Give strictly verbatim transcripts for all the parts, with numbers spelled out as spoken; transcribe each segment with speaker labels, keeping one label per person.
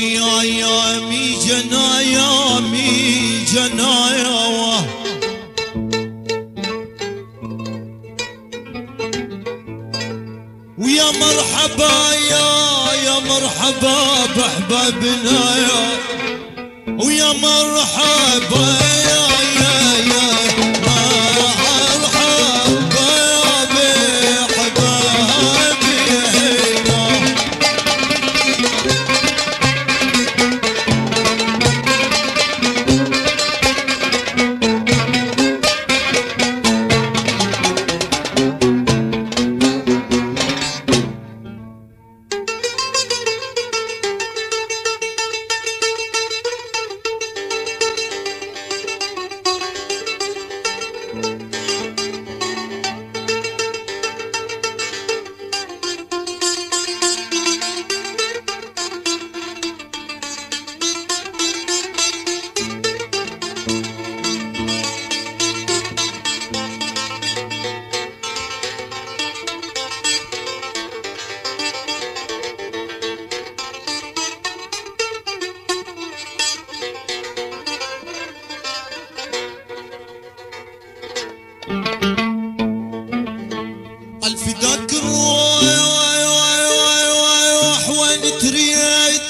Speaker 1: ايامي جنايا مي جنايا ويا مرحبا يا يا مرحبا باحبابنا يا ويا مرحبا يا يا يا الفداك الروح وين تريد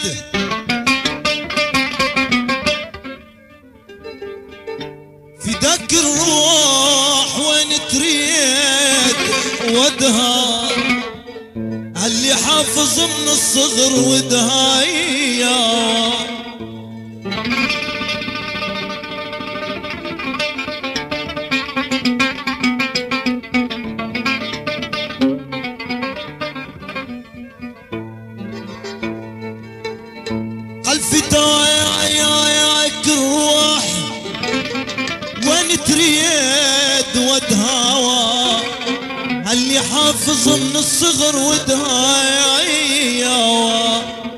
Speaker 1: فداك الروح وين تريد ودها اللي حافظ من الصغر ودها اياه الفداك الروح وين تريد ودهاوى اللي حافظ من الصغر ودها اياه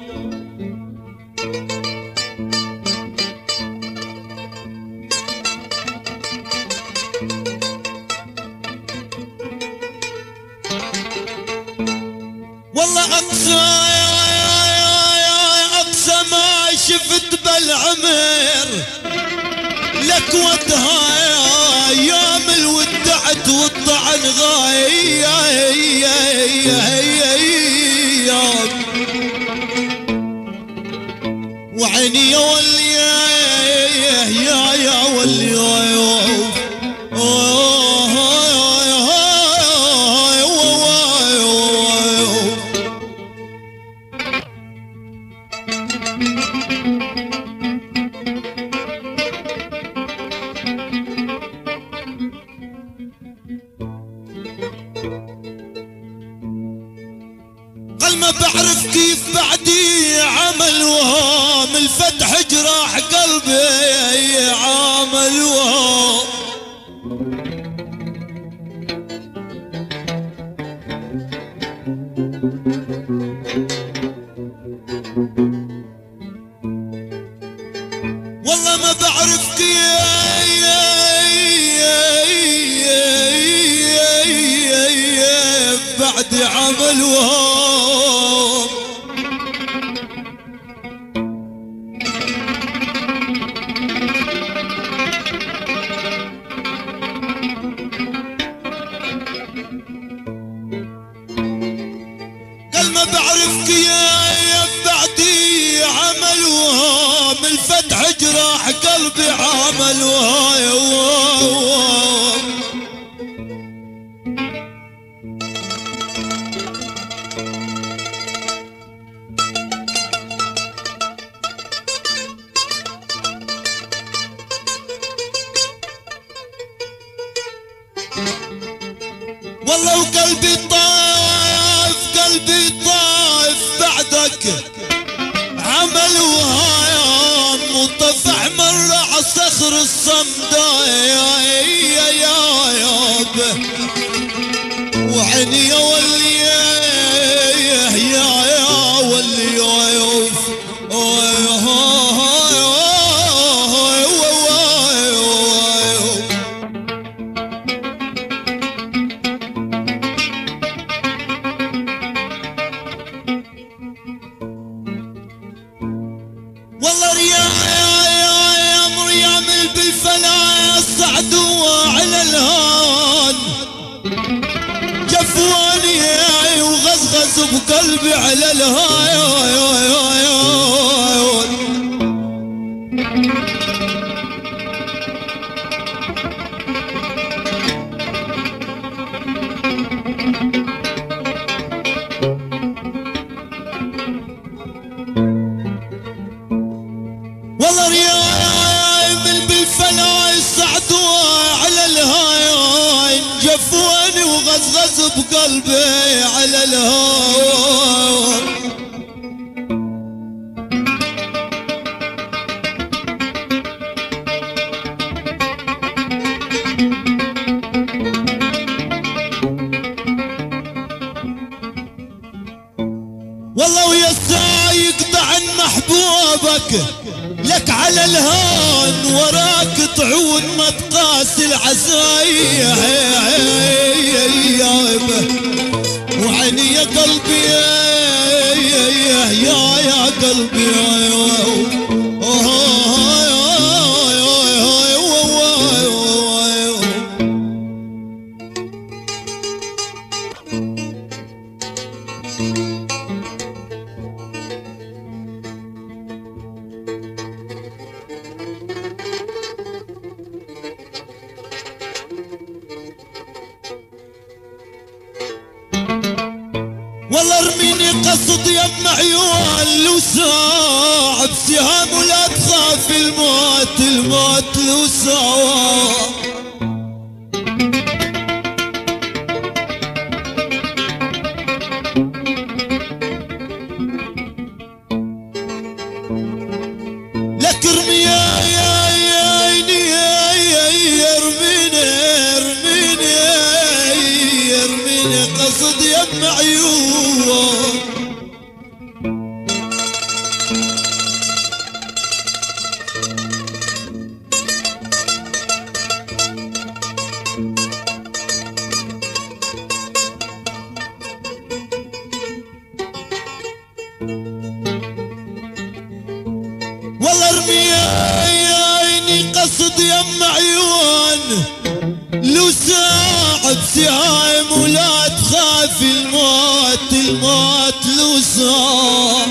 Speaker 1: والله اقسى ما شفت بالعمر لك ودها ايام الودعت والطعن غاية وعيني يا ولي يا يا ولي قال ما بعرف كيف بعدي عمل وهام الفتح جراح قلبي عمل وهام والله ما بعرف كيف بعد عمل وهام قال ما بعرف كيف بعدي عمل وهام الفتح جراح قلبي عمل وهام والله وقلبي طايف قلبي طايف بعدك عمل وهايام وطفح مرة عالصخر الصمداء وعيني يا ولي يا يا ولي قلبي على الهاي. والله رياي من بالفلا يصعدوا على الهاي، جفوني وغزغز بقلبي على الهاي. والله ويا السايق عن محبوبك لك على الهان، وراك طعون ما تقاس العزايب، وعيني يا قلبي يا يا يا قلبي والله ارميني قصد يم عيون لو ساعة بسهام ولا تخاف الموت، الموت لو ساعة. لك ارمي يا يا يا عيني يا يا يا ارميني ارميني يا ارميني قصد يم عيون. والله ارمي يا عيني قصد يم عيون لو ساعة بسهام ولا تخاف الموت، الموت لو ساعة.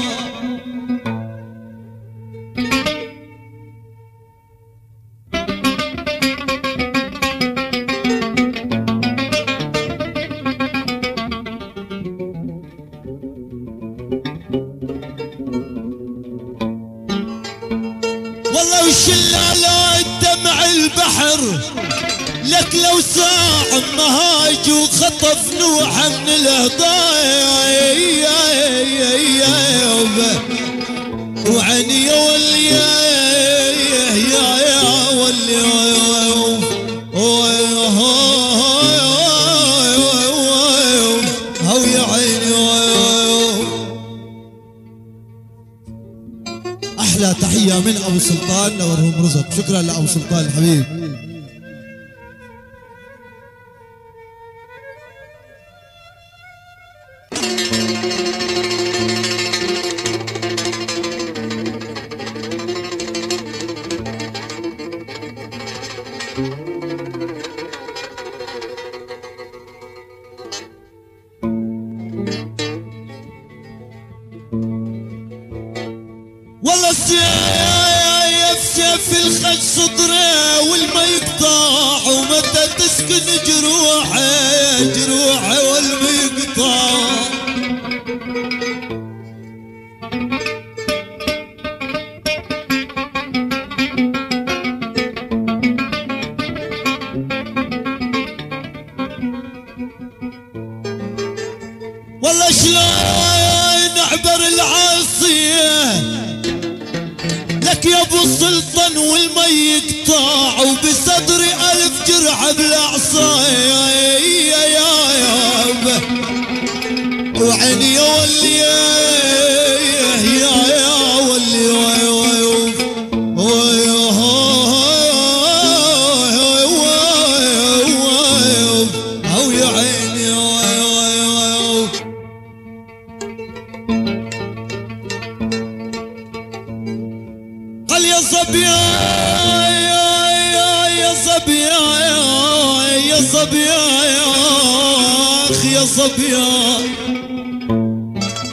Speaker 1: والله وشلالة الدمع البحر لك لو ساعة مهاج وخطف نوحة من الهضايا، وعيني يا ولي يا يا ولي هو يا عيني. احلى تحية من ابو سلطان نورهم رزق. شكرا لابو سلطان الحبيب. والله السيف في الخج صدره والما يقطع، ومتى تسكن جروحه جروحه والما يقطع. والله شلون اعبر العاصيه لك يا ابو السلطان والما يقطع، وبصدري الف جرعه بالعصايه يا يا وعيني يا ولي يا يا ولي او يا عيني. قال يا صبيان يا صبيان يا صبيان يا اخي يا صبيان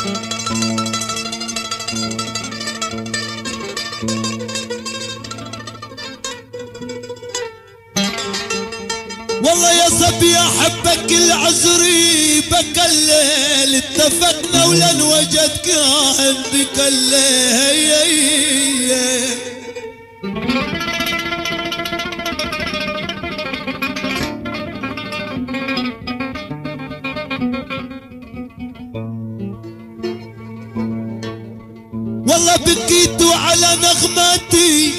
Speaker 1: ابي احبك العذري بكى الليل اتفقنا ولن وجد كان بك الليل. والله بكيت على نغمتي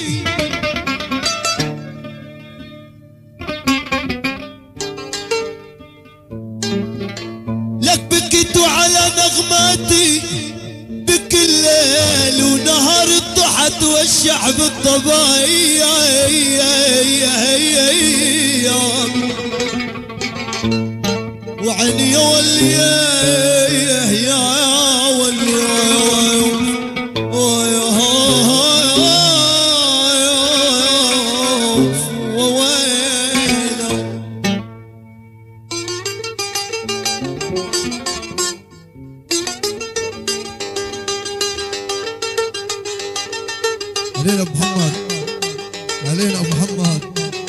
Speaker 1: لك بكيت على نغمتي بك الليل ونهار الضحى والشعب الطبيعي وعيني يا ولي يا ولي
Speaker 2: علينا ابو محمد، علينا ابو محمد.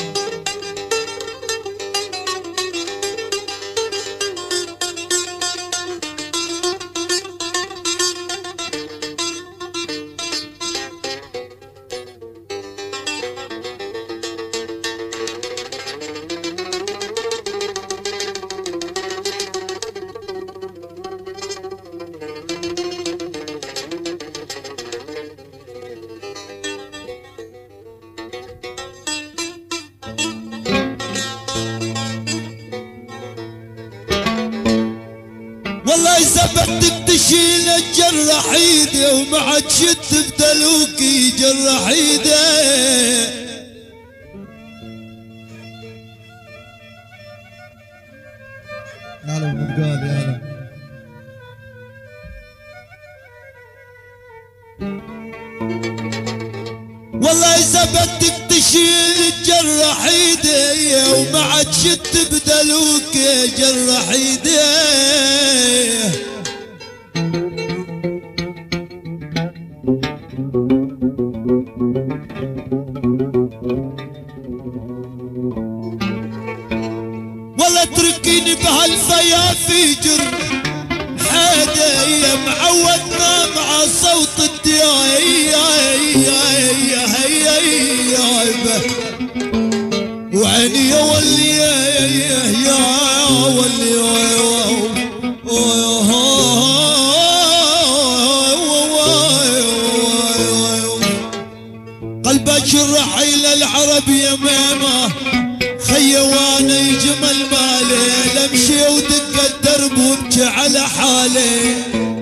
Speaker 1: والله إذا بدك تشيل الجرح ايدي ومع تشد بدلوكي جرح ايدي.
Speaker 2: يا هلا بالمبقال يا هلا.
Speaker 1: والله إذا بدك تشيل الجرح ايدي ومع تشد بدلوكي جرح ايدي. والله اتركيني بهالفيافي جر حيدي معودنا مع صوت الدياي وعيني يا ولي يا ولي قلبك شرح الى العرب يمامه خي وانا يجمل مالي لمشي ودق الدرب وابكي على حالي.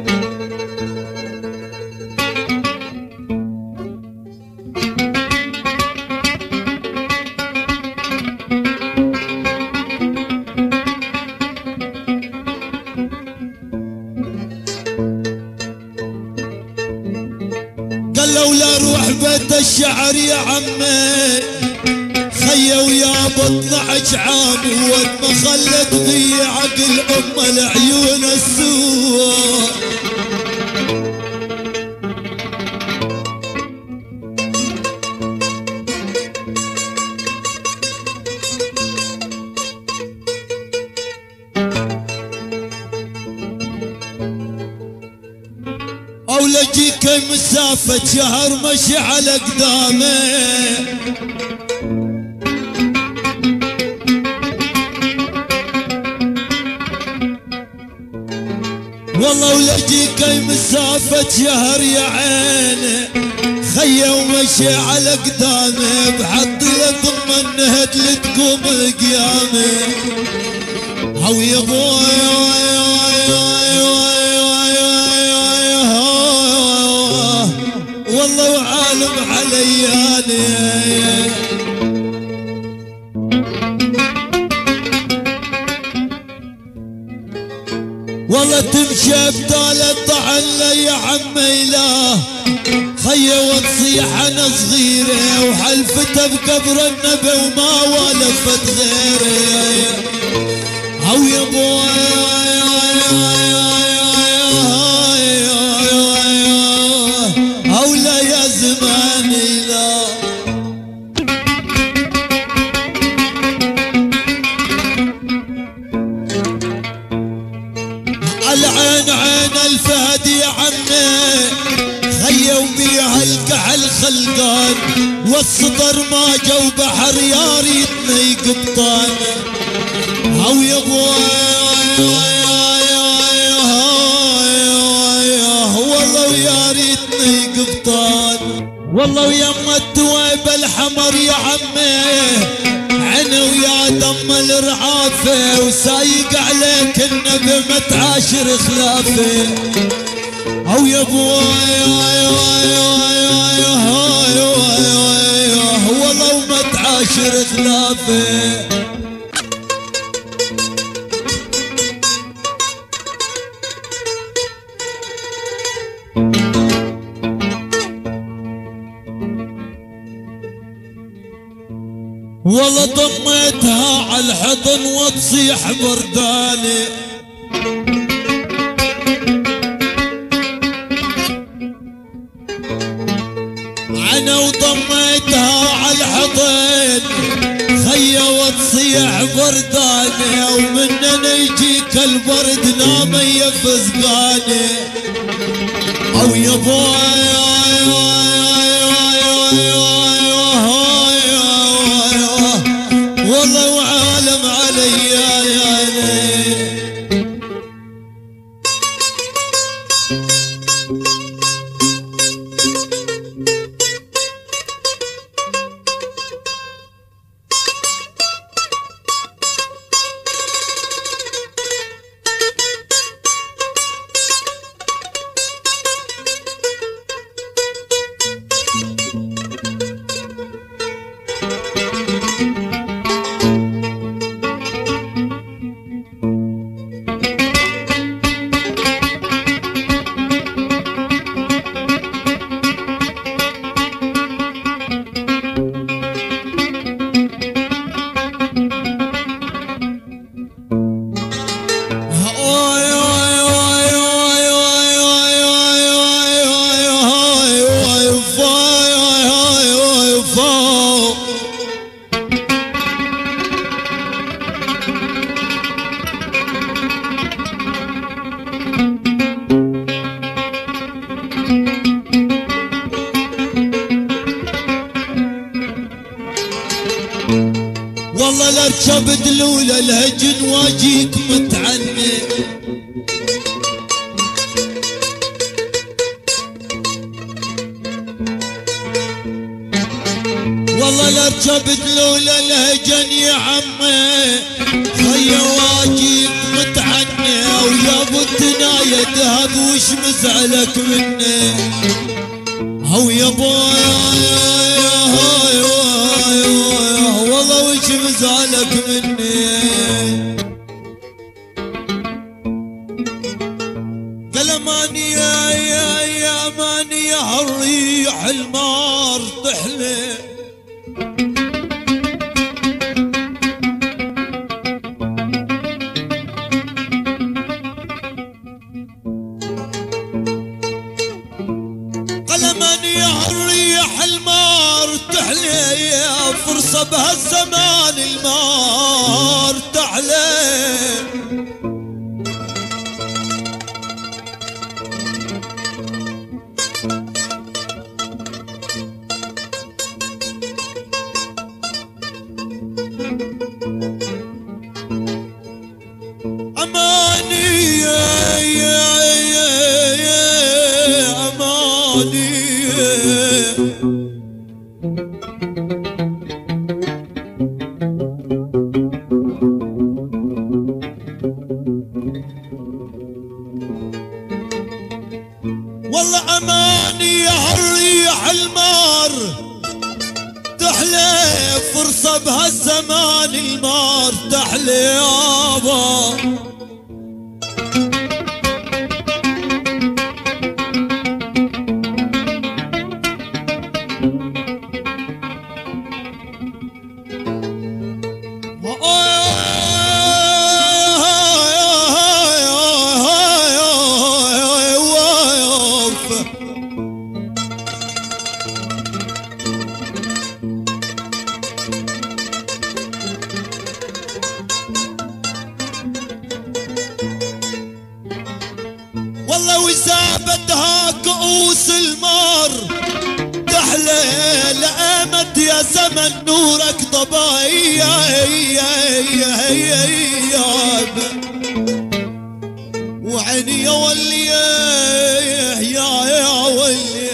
Speaker 1: قال لولا روح بيت الشعر يا عمي خيا ويا بطلعش عامي وين ما خلت في عقل ام العيون السوء. او لجيك مسافة شهر مشي على قدامي والله ولجيك مسافة شهر يا عيني خيا ومشي على قدامي بحط له ثم النهد لتقوم قيامي. او يا بوي والله وعالم علياني والله تمشي بطالة طعن يا عمي لا خيا وتصيح انا صغيرة وحلفتها بقبر النبي وما والفت غيري. او يا بوي او لا يا زماني لا خلقان والصدر ما جو بحر يا ريتنا يقبطان او يبوي والله ويا ريتنا يقبطان والله ويما التويب الحمر يا عمي عنا ويا دم الرعافه وسايق عليك النبي ما تعاشر خلافه او يا بوي والله وما تعاشر خلافه والله ضميتها على الحضن وتصيح برداني انا وضميتها على الحضن خيا وتصيح برداني ومننا يجيك البرد نام يفزقاني او يا بوي والله وعالم علي يا ليل والله لاركب دلولة الهجن واجيك متعني والله لاركب دلولة الهجن يا عمي خيا واجيك متعني ويا ابو التناية دهب وش مزعلك مني او يا بوي والله وش مزعلك مني قال اماني يا يا يا اماني يا الريح المار تحلي قال اماني يا الريح المار تحلي يا فرصة بهالزمان المار تعلي أماني يا يا يا يا أماني والله أماني يا الريح المار تحلي فرصة بهالزمان المار تحلي يابا والله وزابتها كؤوس المار تحلى زمن نورك ضبايا وعيني يا ولي يا يا ولي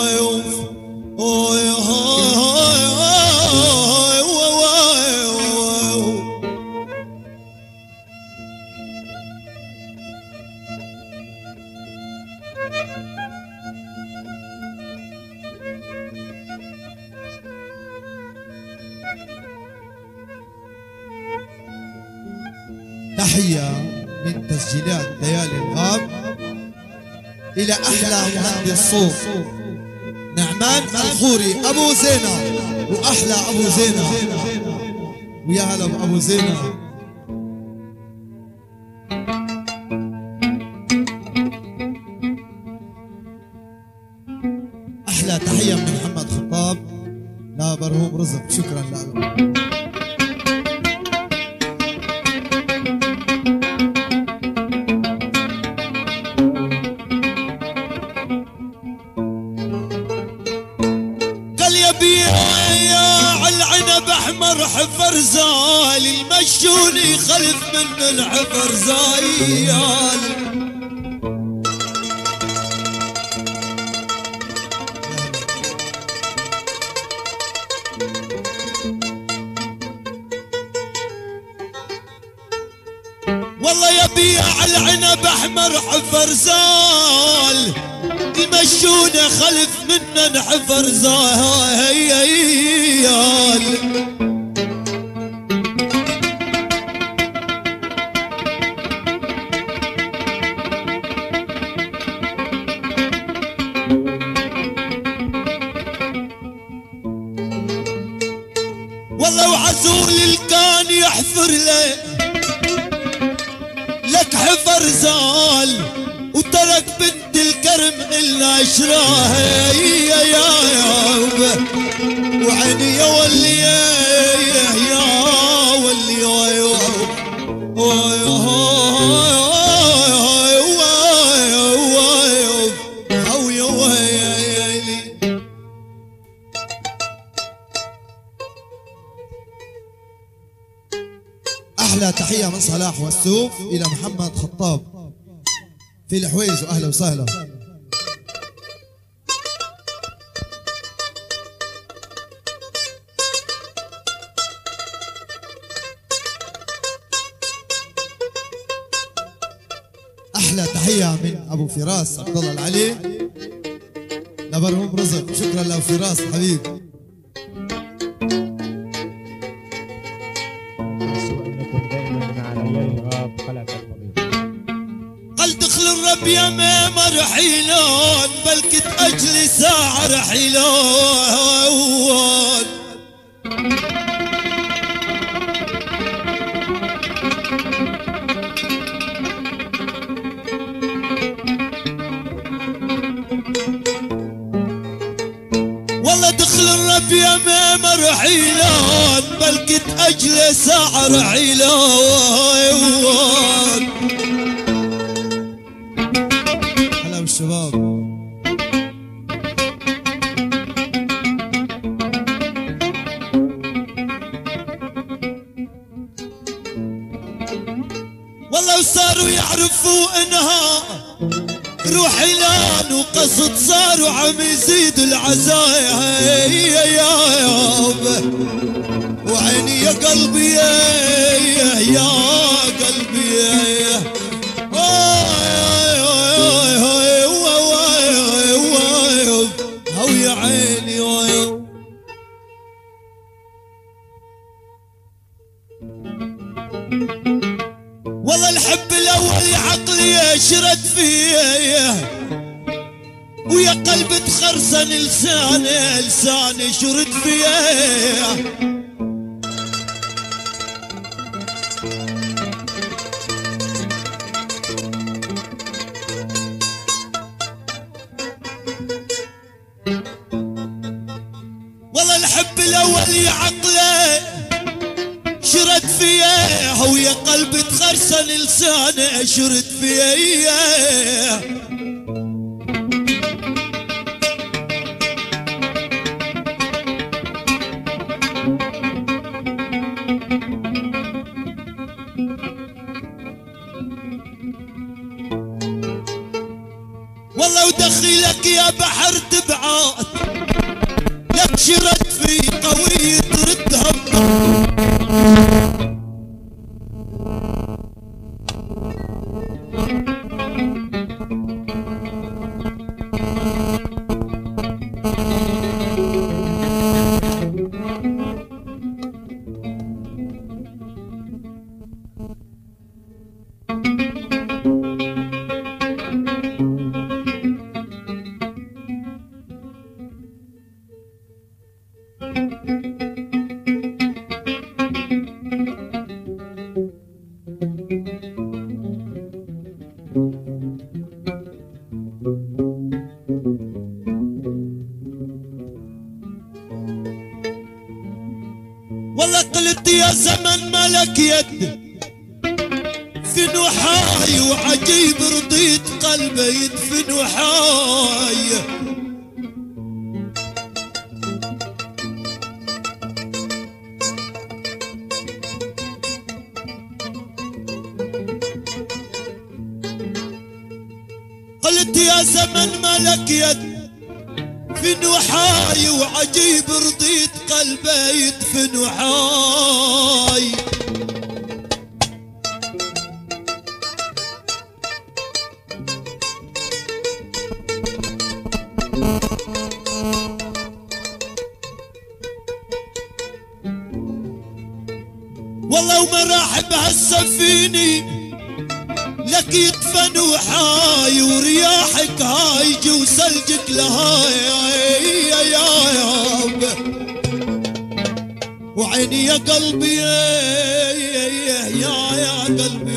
Speaker 2: تحية من تسجيلات ليالي الغاب إلى أحلى مهندس صوت نعمان الخوري أبو زينة، وأحلى أبو زينة، ويا هلا بأبو زينة. أحلى تحية من محمد خطاب لا برهوم رزق، شكرا له.
Speaker 1: احمر حفر زال المشوني خلف من الحفر زايال والله يبيع العنب احمر حفر زال يمشونا خلف منا حفر زايال والله وعزول الكان يحفر له لك حفر زال وترك بنت الكرم إلا شراها يا يا وعيني يا ولي يا ولي
Speaker 2: أحلى تحية من صلاح والسوق إلى محمد خطاب في الحويز، وأهلا وسهلا. أحلى تحية من أبو فراس عبد الله العلي لبرهم رزق، شكرا لأبو فراس حبيب.
Speaker 1: قل دخل الرب يا ميمة رحيلون بلكت أجلي ساعة رحيلون والله دخل الرب يا ميمة رحيلون بلكت أجلي ساعة رحيلون.
Speaker 2: الشباب
Speaker 1: والله وصاروا يعرفوا انها روحي لان وقصد صاروا عم يزيدوا العزايا يا يابا وعيني يا قلبي يا يا قلبي يا يا عيني والله الحب الاول عقلي شرد فيه ويا قلبي تخرسن لساني لساني شرد فيه والله الحب الاول عقله شرد فيه ويا قلبي تخرسن لسانه شرد فيه يا بحر تبعات لك شرد في قوي تردهم. والله قلت يا زمن مالك يد في نحاي وعجيب رضيت قلبي يدفن وحاي. قلت يا زمن مالك يد في نحاي وعجيب رضيت قلبي يدفن وحاي. والله وما راح بهالسفيني لك يدفن وحاي ورياحك هايج وسلجك لهاي يا يا وعيني يا قلبي يا يا يا قلبي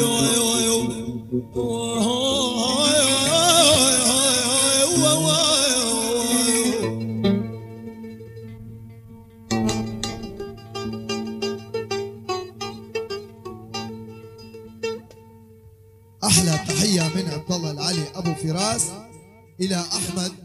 Speaker 2: أحلى تحية من عبد الله العلي أبو فراس إلى أحمد